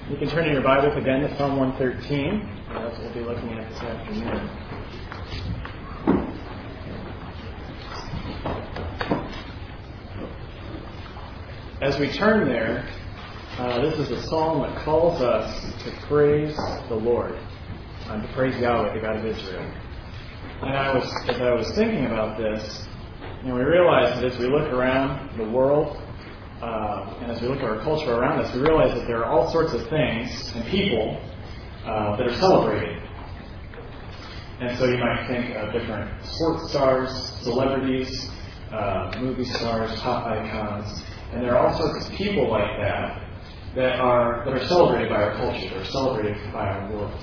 You can turn in your Bibles again to Psalm 113. That's what we'll be looking at this afternoon. As we turn there, this is a psalm that calls us to praise the Lord, to praise Yahweh, the God of Israel. And as I was thinking about this, we realize that as we look around the world, and as we look at our culture around us, we realize that there are all sorts of things and people that are celebrated. And so you might think of different sports stars, celebrities, movie stars, pop icons, and there are all sorts of people like that are celebrated by our culture, that are celebrated by our world.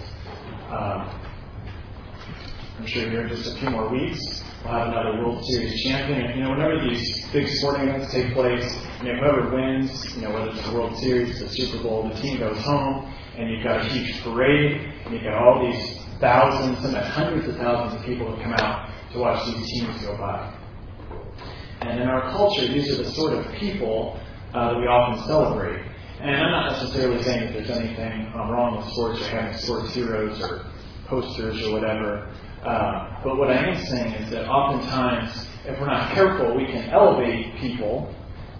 I'm sure here in just a few more weeks, we'll have another World Series champion. And, whenever these big sporting events take place, whoever wins, whether it's the World Series, the Super Bowl, the team goes home, and you've got a huge parade, and you've got all these thousands, sometimes hundreds of thousands of people who come out to watch these teams go by. And in our culture, these are the sort of people that we often celebrate. And I'm not necessarily saying that there's anything wrong with sports or having sports heroes or posters or whatever. But what I am saying is that oftentimes, if we're not careful, we can elevate people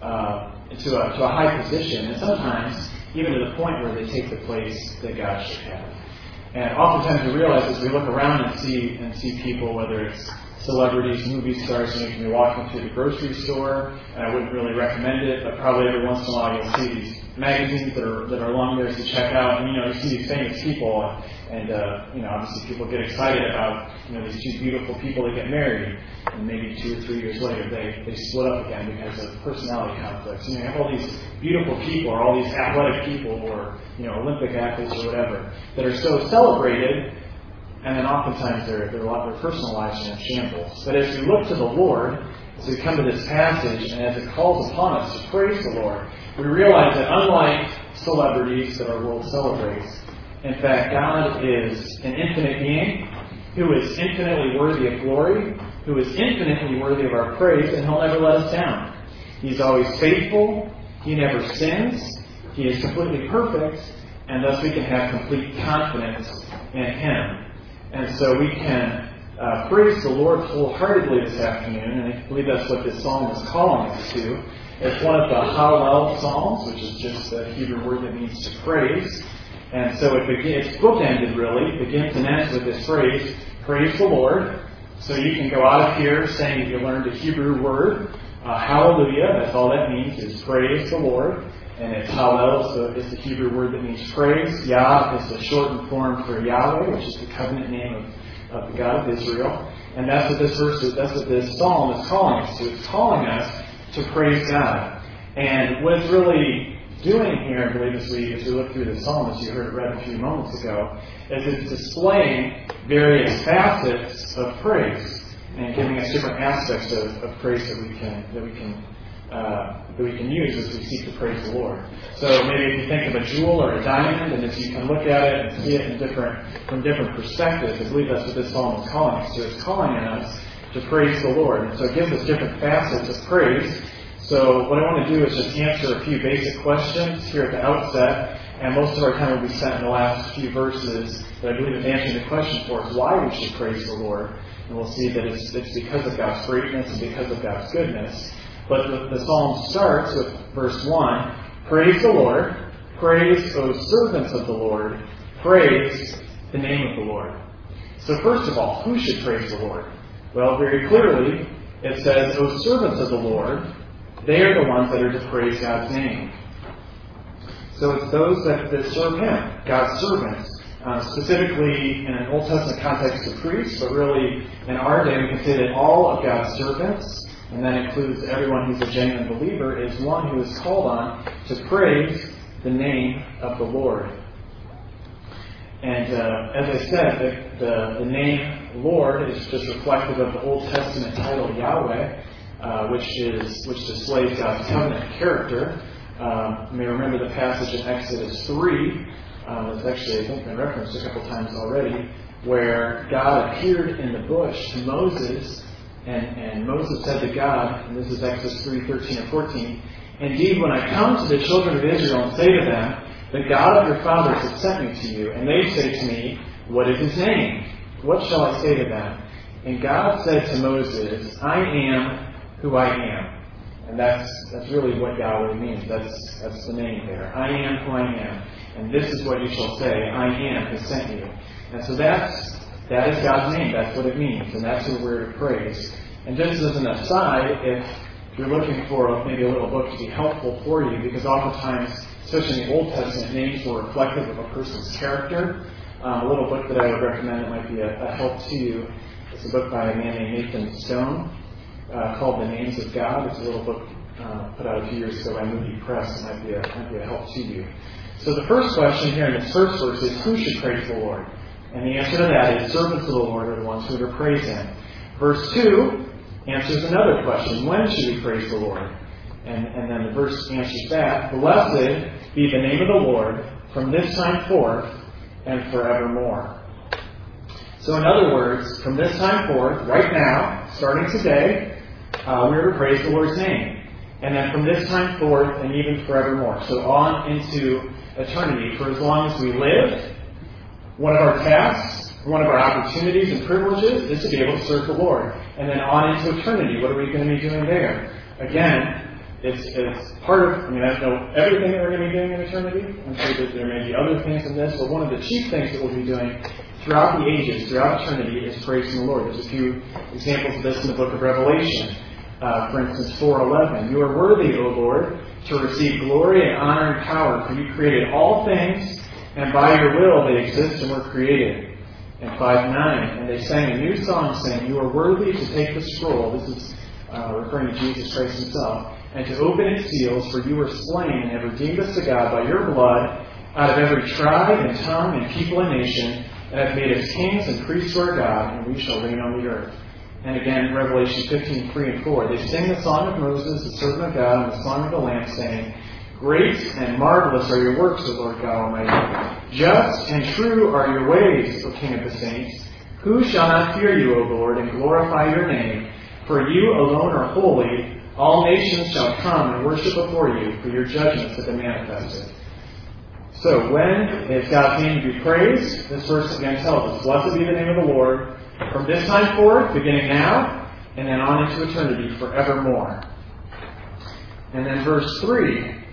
to a high position, and sometimes even to the point where they take the place that God should have. And oftentimes we realize as we look around and see people, whether it's celebrities, movie stars, you can be walking through the grocery store, and I wouldn't really recommend it, but probably every once in a while you'll see these magazines that are along there to check out, and you see these famous people, and obviously people get excited about these two beautiful people that get married, and maybe 2 or 3 years later they split up again because of personality conflicts. You have all these beautiful people, or all these athletic people, or Olympic athletes or whatever, that are so celebrated. And then oftentimes their personal lives are in shambles. But as we look to the Lord, as we come to this passage, and as it calls upon us to praise the Lord, we realize that unlike celebrities that our world celebrates, in fact, God is an infinite being who is infinitely worthy of glory, who is infinitely worthy of our praise, and He'll never let us down. He's always faithful. He never sins. He is completely perfect, and thus we can have complete confidence in Him. And so we can praise the Lord wholeheartedly this afternoon, and I believe that's what this psalm is calling us to. It's one of the Hallel psalms, which is just the Hebrew word that means to praise. And so it's bookended, really. It begins and ends with this phrase, praise the Lord. So you can go out of here saying that you learned a Hebrew word, hallelujah, that's all that means, is praise the Lord. And it's Hallel, so it's the Hebrew word that means praise. Yah is the shortened form for Yahweh, which is the covenant name of the God of Israel. And that's what this psalm is calling us to. It's calling us to praise God. And what it's really doing here, I believe, as we look through the psalm, as you heard it read a few moments ago, is it's displaying various facets of praise and giving us different aspects of praise that we can use as we seek to praise the Lord. So maybe if you think of a jewel or a diamond, and as you can look at it and see it from different perspectives, I believe that's what this psalm is calling us to. It's calling us to praise the Lord. And so it gives us different facets of praise. So what I want to do is just answer a few basic questions here at the outset. And most of our time will be spent in the last few verses that I believe is answering the question for us why we should praise the Lord. And we'll see that it's because of God's greatness and because of God's goodness. But the psalm starts with verse 1, praise the Lord, praise, O servants of the Lord, praise the name of the Lord. So first of all, who should praise the Lord? Well, very clearly, it says, O servants of the Lord, they are the ones that are to praise God's name. So it's those that serve Him, God's servants. Specifically in an Old Testament context, the priests, but really in our day we can say that all of God's servants, and that includes everyone who's a genuine believer, is one who is called on to praise the name of the Lord. And as I said, the name Lord is just reflective of the Old Testament title Yahweh, which displays God's covenant character. You may remember the passage in Exodus 3. It's actually, I think, been referenced a couple times already, where God appeared in the bush to Moses. And Moses said to God, and this is Exodus 3:13 and 14, Indeed, when I come to the children of Israel and say to them, The God of your fathers has sent me to you, and they say to me, what is his name? What shall I say to them? And God said to Moses, I am who I am. And that's really what Yahweh means. That's the name there. I am who I am. And this is what you shall say, I am has sent you. And so that is God's name. That's what it means. And that's who we're to praise. And just as an aside, if you're looking for maybe a little book to be helpful for you, because oftentimes, especially in the Old Testament, names were reflective of a person's character. A little book that I would recommend that might be a help to you. It's a book by a man named Nathan Stone called The Names of God. It's a little book put out a few years ago by Moody Press. It might be a help to you. So the first question here in this first verse is, who should praise the Lord? And the answer to that is, servants of the Lord are the ones who are to praise Him. Verse 2 answers another question. When should we praise the Lord? And then the verse answers that. Blessed be the name of the Lord from this time forth and forevermore. So in other words, from this time forth, right now, starting today, we are to praise the Lord's name. And then from this time forth and even forevermore. So on into eternity. For as long as we live, one of our tasks, one of our opportunities and privileges is to be able to serve the Lord. And then on into eternity, what are we going to be doing there? Again, it's part of, I don't know everything that we're going to be doing in eternity. I'm sure that there may be other things in this, but one of the chief things that we'll be doing throughout the ages, throughout eternity, is praising the Lord. There's a few examples of this in the book of Revelation. For instance, 4:11. You are worthy, O Lord, to receive glory and honor and power, for you created all things, and by your will they exist and were created. And 5:9. And they sang a new song, saying, you are worthy to take the scroll. This is referring to Jesus Christ Himself. And to open its seals, for you were slain and have redeemed us to God by your blood out of every tribe and tongue and people and nation, and have made us kings and priests to our God, and we shall reign on the earth. And again, Revelation 15:3 and 4. They sing the song of Moses, the servant of God, and the song of the Lamb, saying, great and marvelous are your works, O Lord God Almighty. Just and true are your ways, O King of the saints. Who shall not fear you, O Lord, and glorify your name? For you alone are holy. All nations shall come and worship before you, for your judgments have been manifested. So when is God's name to be praised? This verse again tells us, blessed be the name of the Lord, from this time forth, beginning now, and then on into eternity forevermore. And then verse 3. I'm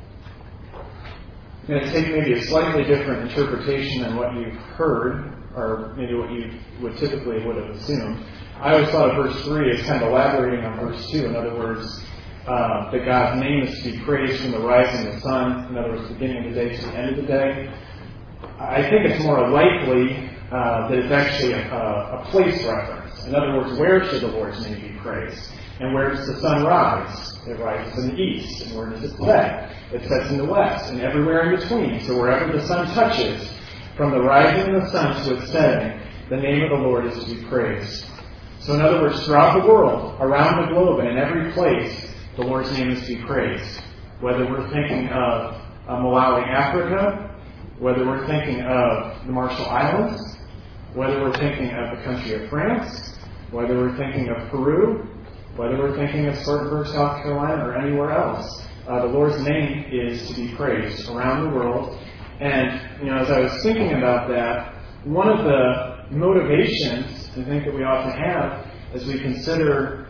going to take maybe a slightly different interpretation than what you've heard, or maybe what you would have assumed. I always thought of verse 3 as kind of elaborating on verse 2. In other words, that God's name is to be praised from the rising of the sun. In other words, the beginning of the day to the end of the day. I think it's more likely that it's actually a place reference. In other words, where should the Lord's name be praised? And where does the sun rise? It rises in the east. And where does it set? It sets in the west. And everywhere in between. So wherever the sun touches, from the rising of the sun to its setting, the name of the Lord is to be praised. So in other words, throughout the world, around the globe, and in every place, the Lord's name is to be praised. Whether we're thinking of Malawi, Africa, whether we're thinking of the Marshall Islands, whether we're thinking of the country of France, whether we're thinking of Peru, whether we're thinking of Spartanburg, South Carolina, or anywhere else, the Lord's name is to be praised around the world. And, as I was thinking about that, one of the motivations I think that we ought to have as we consider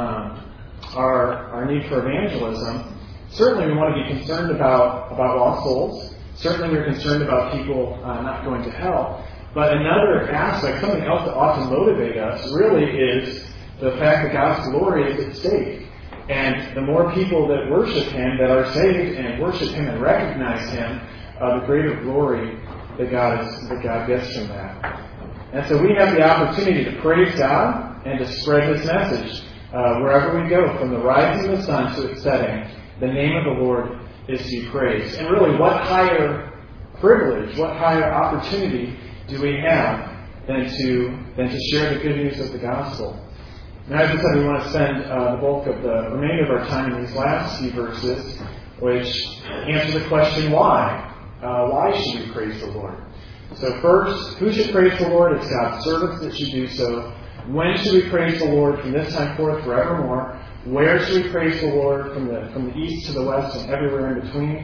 our need for evangelism, certainly we want to be concerned about lost souls. Certainly we're concerned about people not going to hell. But another aspect, something else that ought to motivate us, really is the fact that God's glory is at stake. And the more people that worship Him, that are saved and worship Him and recognize Him, the greater glory that God gets from that. And so we have the opportunity to praise God and to spread His message wherever we go, from the rising of the sun to its setting. The name of the Lord is to be praised. And really, what higher privilege, what higher opportunity do we have than to share the good news of the gospel? And as I said, we want to spend the bulk of the remainder of our time in these last few verses, which answer the question, why? Why should we praise the Lord? So first, who should praise the Lord? It's God's servants that should do so. When should we praise the Lord? From this time forth, forevermore. Where should we praise the Lord? From the east to the west and everywhere in between.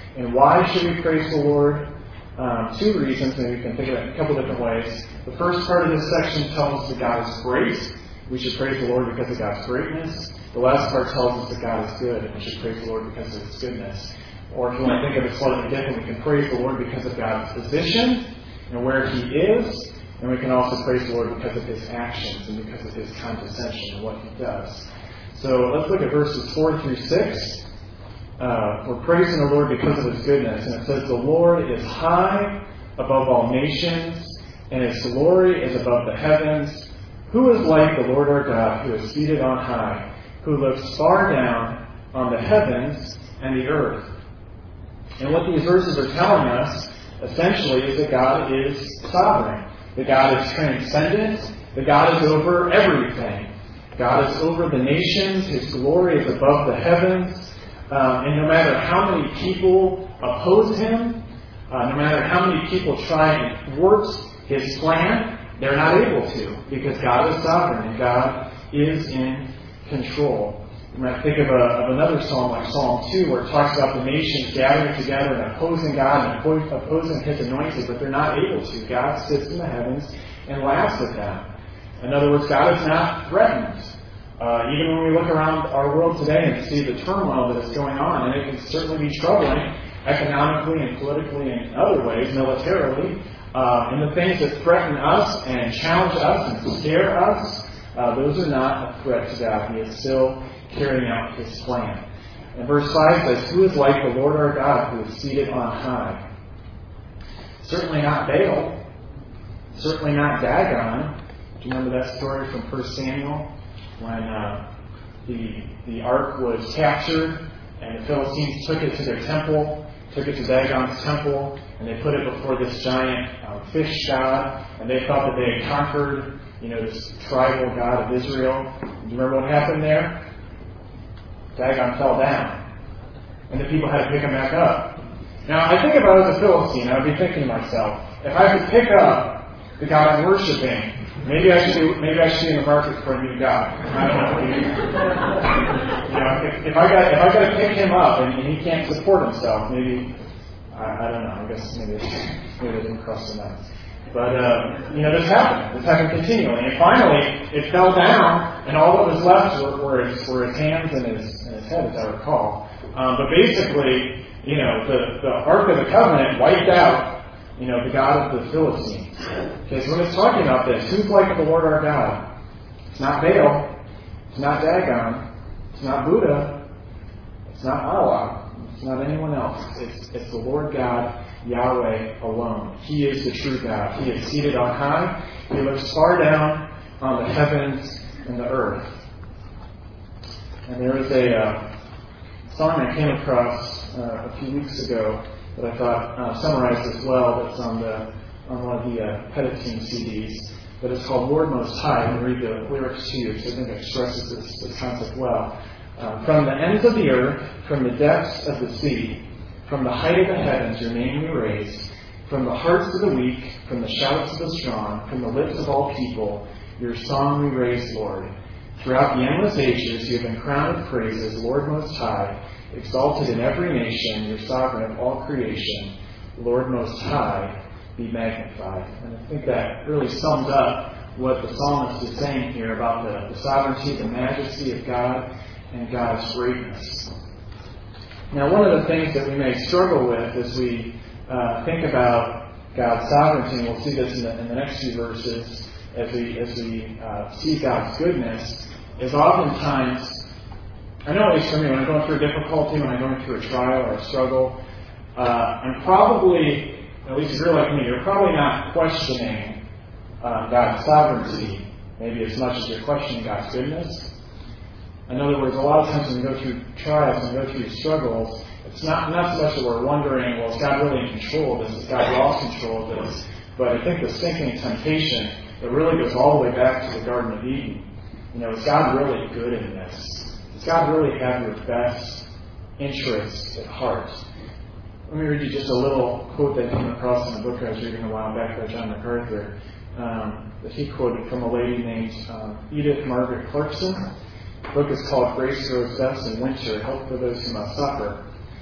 And why should we praise the Lord? Two reasons, and we can think of it in a couple different ways. The first part of this section tells us that God is great. We should praise the Lord because of God's greatness. The last part tells us that God is good, and we should praise the Lord because of His goodness. Or if you want to think of it slightly different, we can praise the Lord because of God's position and where He is. And we can also praise the Lord because of His actions and because of His condescension and what He does. So let's look at verses 4 through 6. We're praising the Lord because of His goodness. And it says, the Lord is high above all nations, and His glory is above the heavens. Who is like the Lord our God, who is seated on high, who looks far down on the heavens and the earth? And what these verses are telling us, essentially, is that God is sovereign. That God is transcendent. That God is over everything. God is over the nations. His glory is above the heavens. And no matter how many people oppose Him, no matter how many people try and thwart His plan, they're not able to, because God is sovereign and God is in control. You might think of another psalm like Psalm 2, where it talks about the nations gathering together and opposing God and opposing His anointed, but they're not able to. God sits in the heavens and laughs at them. In other words, God is not threatened. Even when we look around our world today and see the turmoil that is going on, and it can certainly be troubling economically and politically and in other ways, militarily, and the things that threaten us and challenge us and scare us, those are not a threat to God. He is still carrying out His plan. And verse 5 says, who is like the Lord our God, who is seated on high? Certainly not Baal. Certainly not Dagon. Do you remember that story from 1 Samuel? When the ark was captured and the Philistines took it to their temple, took it to Dagon's temple, and they put it before this giant fish god, and they thought that they had conquered, this tribal god of Israel. Do you remember what happened there? Dagon fell down, and the people had to pick him back up. Now, I think if I was a Philistine, I would be thinking to myself, if I could pick up the God I'm worshiping, maybe I should be in the market for a new God. I don't know. If I got to pick him up and he can't support himself, maybe I don't know. I guess maybe it didn't cross the mind. But this happened. This happened continually, and finally it fell down, and all that was left were his hands and his head, as I recall. But basically, the Ark of the Covenant wiped out the God of the Philistines. Okay, so when it's talking about this, who's like the Lord our God? It's not Baal. It's not Dagon. It's not Buddha. It's not Allah. It's not anyone else. It's the Lord God, Yahweh alone. He is the true God. He is seated on high. He looks far down on the heavens and the earth. And there was a song I came across a few weeks ago that I thought summarized this well. That's on one of the Petitine CDs. But it's called Lord Most High. I'm going to read the lyrics to you because I think it expresses this concept well. From the ends of the earth, from the depths of the sea, from the height of the heavens, your name we raise. From the hearts of the weak, from the shouts of the strong, from the lips of all people, your song we raise, Lord. Throughout the endless ages, you have been crowned with praises, Lord Most High. Exalted in every nation, you're sovereign of all creation. Lord Most High, be magnified. And I think that really sums up what the psalmist is saying here about the sovereignty, the majesty of God, and God's greatness. Now, one of the things that we may struggle with as we think about God's sovereignty, and we'll see this in the next few verses, as we see God's goodness, is oftentimes, I know at least for me, when I'm going through a difficulty, when I'm going through a trial or a struggle, I'm probably, at least if you're like me, you're probably not questioning God's sovereignty maybe as much as you're questioning God's goodness. In other words, a lot of times when we go through trials and go through struggles, it's not so much that we're wondering, well, is God really in control of this? Is God lost control of this? But I think the sinking temptation, it really goes all the way back to the Garden of Eden. Is God really good in this? Does God really have your best interests at heart? Let me read you just a little quote that came across in a book I was reading a while back by John MacArthur, that he quoted from a lady named Edith Margaret Clarkson. The book is called Grace Grows Best in Winter, Help for Those Who Must Suffer.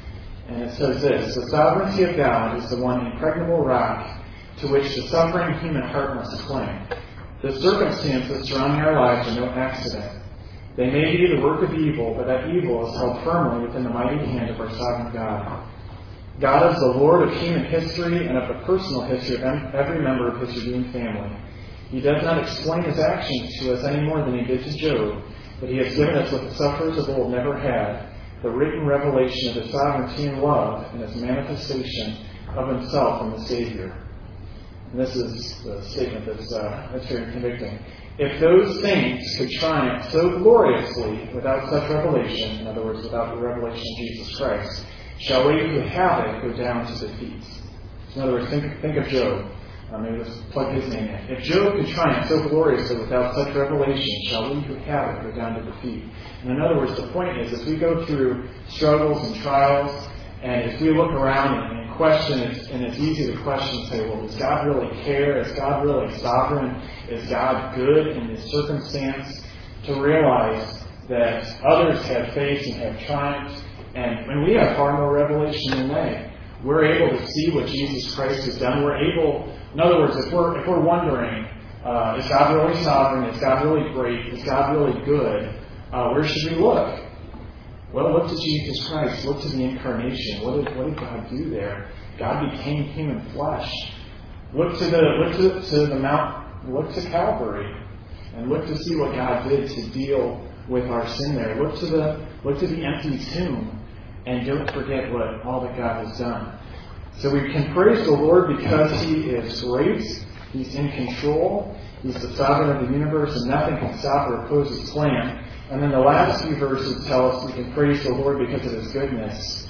And it says this: the sovereignty of God is the one impregnable rock to which the suffering human heart must cling. The circumstances surrounding our lives are no accident. They may be the work of evil, but that evil is held firmly within the mighty hand of our sovereign God. God is the Lord of human history and of the personal history of every member of his redeemed family. He does not explain his actions to us any more than he did to Job, but he has given us what the sufferers of old never had, the written revelation of his sovereignty and love and his manifestation of himself in the Savior. And this is the statement that's very convicting. If those saints could triumph so gloriously without such revelation, in other words, without the revelation of Jesus Christ, shall we who have it go down to defeat? In other words, think of Job. Maybe let's plug his name in. If Job could triumph so gloriously without such revelation, shall we who have it go down to defeat? And in other words, the point is, as we go through struggles and trials, and if we look around and question, and it's easy to question and say, well, does God really care? Is God really sovereign? Is God good in this circumstance? To realize that others have faced and have triumphed, and we have far more revelation than they. We're able to see what Jesus Christ has done. We're able, in other words, if we're wondering, is God really sovereign? Is God really great? Is God really good? Where should we look? Well, look to Jesus Christ. Look to the incarnation. What did God do there? God became human flesh. Look to the mount. Look to Calvary, and look to see what God did to deal with our sin there. Look to the empty tomb. And don't forget all that God has done. So we can praise the Lord because he is great. He's in control. He's the sovereign of the universe, and nothing can stop or oppose his plan. And then the last few verses tell us we can praise the Lord because of his goodness.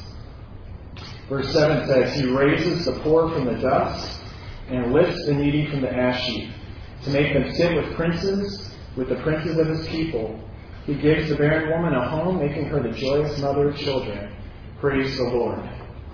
Verse 7 says, he raises the poor from the dust and lifts the needy from the ash heap, to make them sit with the princes of his people. He gives the barren woman a home, making her the joyous mother of children. Praise the Lord.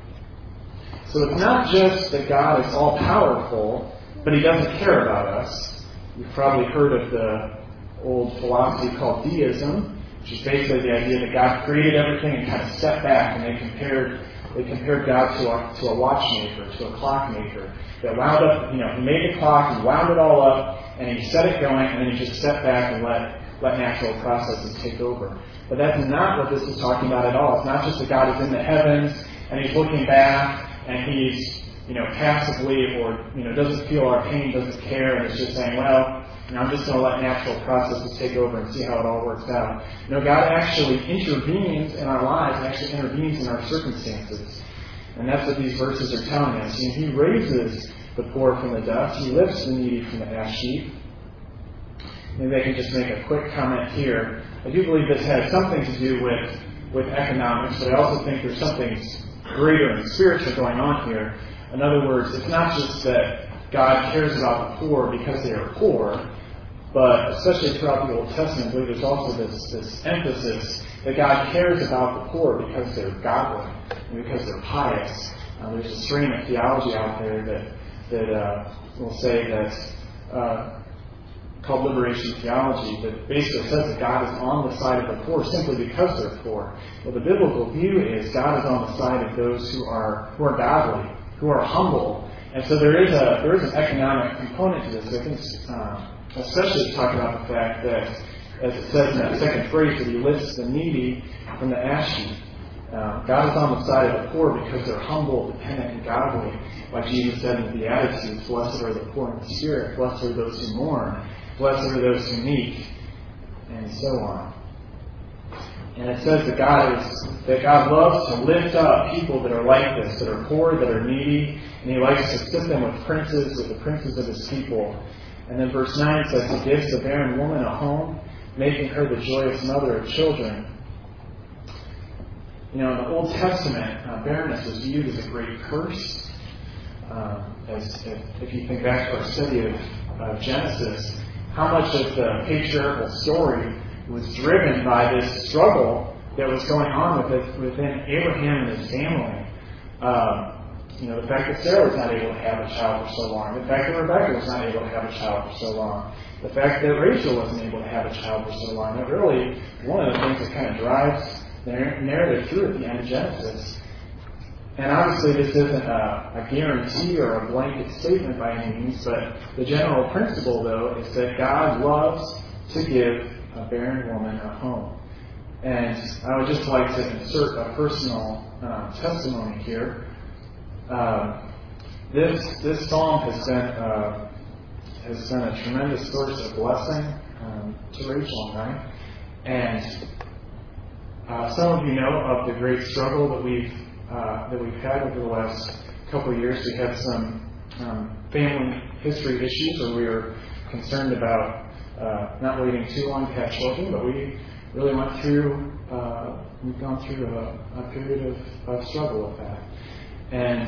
So it's not just that God is all-powerful, but he doesn't care about us. You've probably heard of the old philosophy called deism, which is basically the idea that God created everything and kind of stepped back, and they compared God to a watchmaker, to a clockmaker that wound up, he made the clock, he wound it all up, and he set it going, and then he just stepped back and let natural processes take over. But that's not what this is talking about at all. It's not just that God is in the heavens and he's looking back and he's, passively or, doesn't feel our pain, doesn't care, and is just saying, well, I'm just going to let natural processes take over and see how it all works out. No, God actually intervenes in our lives, actually intervenes in our circumstances. And that's what these verses are telling us. He raises the poor from the dust. He lifts the needy from the ash heap. Maybe I can just make a quick comment here. I do believe this has something to do with economics, but I also think there's something greater and spiritual going on here. In other words, it's not just that God cares about the poor because they are poor, but especially throughout the Old Testament, I believe there's also this emphasis that God cares about the poor because they're godly and because they're pious. There's a strain of theology out there that will say that called liberation theology, that basically says that God is on the side of the poor simply because they're poor. Well, the biblical view is God is on the side of those who are godly, who are humble, and so there is an economic component to this. I think, especially talking about the fact that, as it says in that second phrase, that he lifts the needy from the ash heap. God is on the side of the poor because they're humble, dependent, and godly. Like Jesus said in the Beatitudes, blessed are the poor in spirit, blessed are those who mourn, blessed are those who meek, and so on. And it says that God loves to lift up people that are like this, that are poor, that are needy, and he likes to sit them with the princes of his people. And then verse 9 says, he gives the barren woman a home, making her the joyous mother of children. In the Old Testament, barrenness was viewed as a great curse. If you think back to our study of Genesis, how much of the patriarchal story was driven by this struggle that was going on within Abraham and his family. The fact that Sarah was not able to have a child for so long. The fact that Rebecca was not able to have a child for so long. The fact that Rachel wasn't able to have a child for so long. That really one of the things that kind of drives the narrative through at the end of Genesis. And obviously this isn't a guarantee or a blanket statement by any means, but the general principle, though, is that God loves to give a barren woman a home. And I would just like to insert a personal testimony here. This psalm has been a tremendous source of blessing to Rachel and I. And some of you know of the great struggle that we've had over the last couple of years. We had some family history issues where we were concerned about not waiting too long to have children, but we really went through. We've gone through a period of struggle with that, and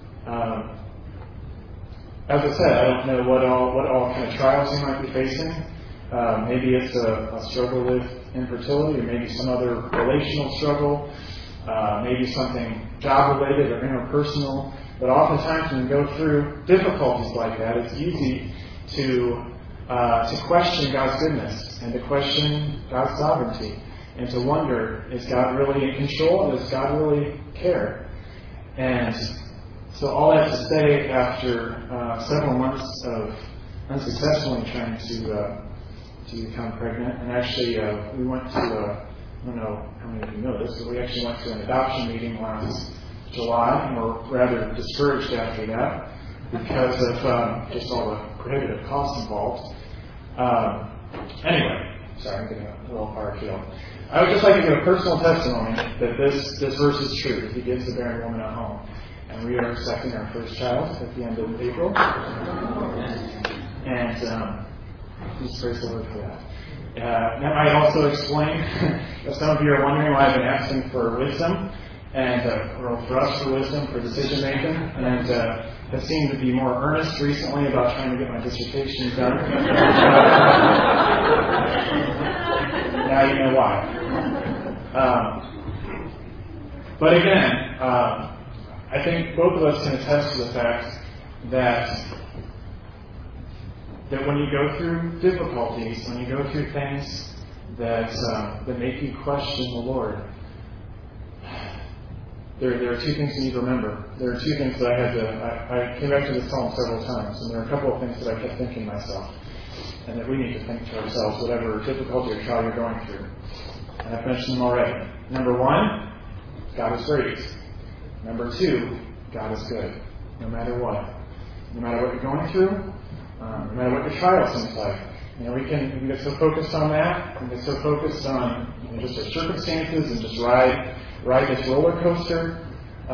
as I said, I don't know what all kind of trials you might be facing. Maybe it's a struggle with infertility, or maybe some other relational struggle, maybe something job-related or interpersonal. But oftentimes when we go through difficulties like that, it's easy to question God's goodness and to question God's sovereignty and to wonder, is God really in control? Does God really care? And so all that to say, after several months of unsuccessfully trying to become pregnant, and actually we went to, I don't know how many of you know this, but we actually went to an adoption meeting last July, and were rather discouraged after that because of just all the prohibitive costs involved. Anyway, sorry, I'm getting a little far afield. I would just like to give a personal testimony that this verse is true. He gives the barren woman a home. And we are expecting our first child at the end of April. And please praise the Lord for that. That might also explain that some of you are wondering why I've been asking for wisdom, and or for us for wisdom for decision making, and have seemed to be more earnest recently about trying to get my dissertation done. Now you know why. But again, I think both of us can attest to the fact that when you go through difficulties, when you go through things that make you question the Lord, there are two things you need to remember. There are two things that I came back to this psalm several times, and there are a couple of things that I kept thinking myself, and that we need to think to ourselves, whatever difficulty or trial you're going through. And I've mentioned them already. Number one, God is great. Number two, God is good, no matter what. No matter what you're going through, no matter what your trial seems like. We can get so focused on that, and get so focused on just our circumstances and just ride this roller coaster,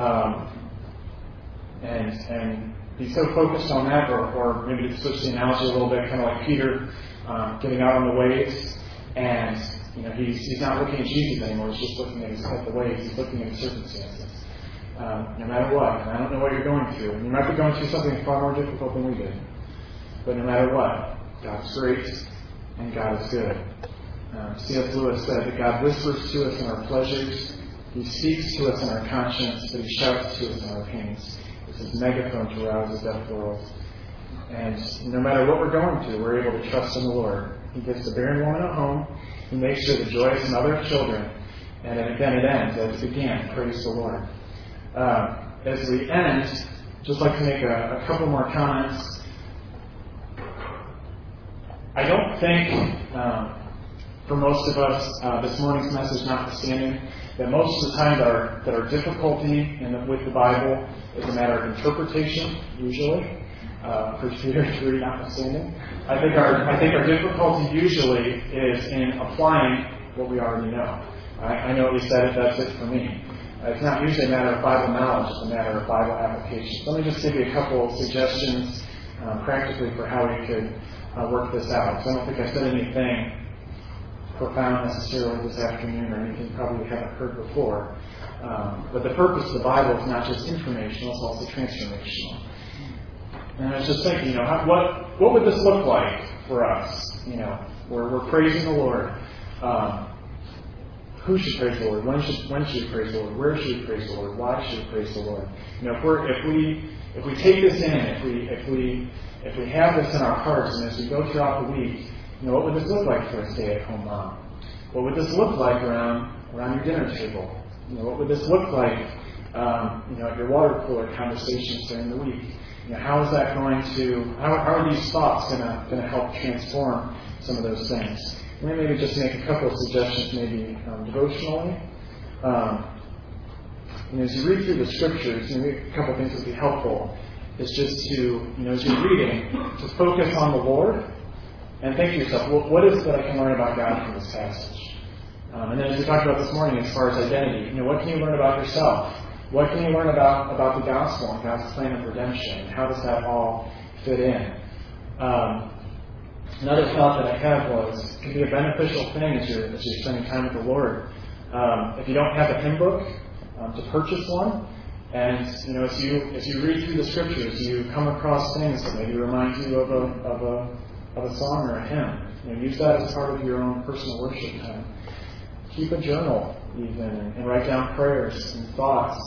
and be so focused on that, or maybe to switch the analogy a little bit, kind of like Peter getting out on the waves, and he's not looking at Jesus anymore. He's just looking at the waves. He's looking at the circumstances. No matter what, and I don't know what you're going through, and you might be going through something far more difficult than we did. But no matter what, God's great and God is good. C.S. Lewis said that God whispers to us in our pleasures, He speaks to us in our conscience, but He shouts to us in our pains. It's His megaphone to rouse the deaf world. And no matter what we're going through, we're able to trust in the Lord. He gives the barren woman a home. He makes her the joyous mother of children. And then it ends as it began. Praise the Lord. As we end, just like to make a couple more comments. I don't think, for most of us, this morning's message notwithstanding, that most of the time that our difficulty with the Bible is a matter of interpretation, usually, for Peter 3 notwithstanding. I think our difficulty usually is in applying what we already know. I know we said it, that's it for me. It's not usually a matter of Bible knowledge, it's a matter of Bible application. So let me just give you a couple of suggestions practically for how we could work this out. So I don't think I said anything profound necessarily this afternoon or anything probably we haven't heard before. But the purpose of the Bible is not just informational, it's also transformational. And I was just thinking, what would this look like for us? We're praising the Lord. Who should praise the Lord? When should we praise the Lord? Where should we praise the Lord? Why should we praise the Lord? If we take this in, if we have this in our hearts, and as we go throughout the week, what would this look like for a stay-at-home mom? What would this look like around your dinner table? What would this look like At your water cooler conversations during the week. How is that going to? How are these thoughts going to help transform some of those things? And then maybe just make a couple of suggestions, maybe devotionally. As you read through the scriptures, maybe a couple of things would be helpful. Is just to, as you're reading, to focus on the Lord and think to yourself, well, what is it that I can learn about God from this passage? And then as we talked about this morning, as far as identity, what can you learn about yourself? What can you learn about the gospel and God's plan of redemption? How does that all fit in? Another thought that I had was, it can be a beneficial thing as you're spending time with the Lord. If you don't have a hymn book, to purchase one. And as you read through the scriptures, you come across things that maybe remind you of a song or a hymn. Use that as part of your own personal worship time. Keep a journal even and write down prayers and thoughts.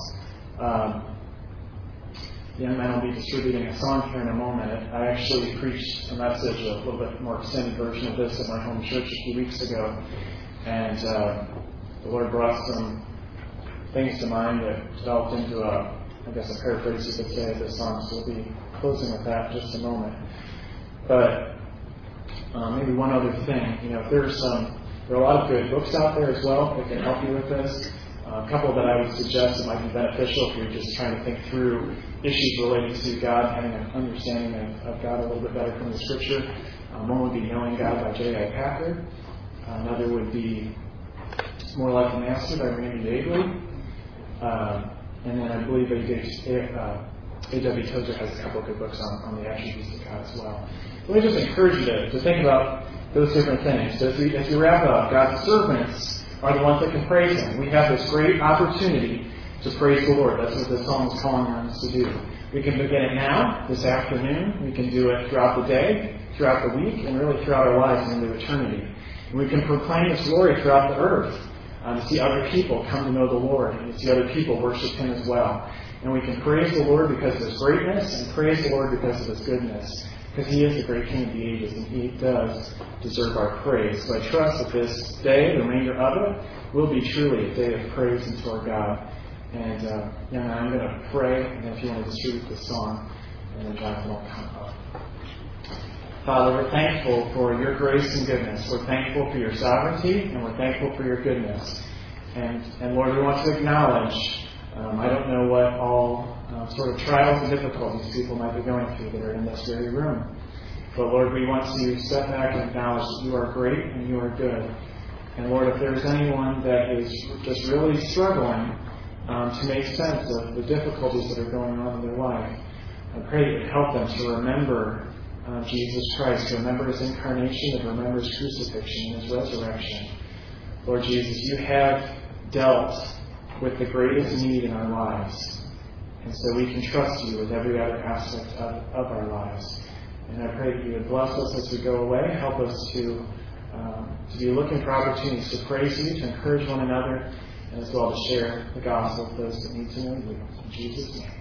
The young man will be distributing a song here in a moment. I actually preached a message, a little bit more extended version of this at my home church a few weeks ago, and the Lord brought some things to mind that developed into a paraphrase you could say of this song, so we'll be closing with that in just a moment. But maybe one other thing, there are a lot of good books out there as well that can help you with this. A couple that I would suggest that might be beneficial if you're just trying to think through issues relating to God, having an understanding of God a little bit better from the Scripture. One would be Knowing God by J.I. Packer. Another would be More Like the Master by Randy Dagley. And then I believe A.W. Tozer has a couple of good books on the attributes of God as well. Let me just encourage you to think about those different things. So as we wrap up, God's servants are the ones that can praise Him. We have this great opportunity to praise the Lord. That's what the psalm is calling on us to do. We can begin it now, this afternoon. We can do it throughout the day, throughout the week, and really throughout our lives into eternity. And we can proclaim His glory throughout the earth. To see other people come to know the Lord and to see other people worship Him as well. And we can praise the Lord because of His greatness and praise the Lord because of His goodness. Because He is the great King of the ages and He does deserve our praise. So I trust that this day, the remainder of it, will be truly a day of praise unto our God. And I'm going to pray, and if you want to distribute the song, and then Jonathan will come up. Father, we're thankful for your grace and goodness. We're thankful for your sovereignty, and we're thankful for your goodness. And Lord, we want to acknowledge, I don't know what all sort of trials and difficulties people might be going through that are in this very room. But Lord, we want to step back and acknowledge that you are great and you are good. And Lord, if there's anyone that is just really struggling to make sense of the difficulties that are going on in their life, I pray that you would help them to remember Jesus Christ, to remember His incarnation, to remember His crucifixion and His resurrection. Lord Jesus, you have dealt with the greatest need in our lives. And so we can trust you with every other aspect of our lives. And I pray that you would bless us as we go away, help us to be looking for opportunities to praise you, to encourage one another, and as well to share the gospel with those that need to know you. In Jesus' name.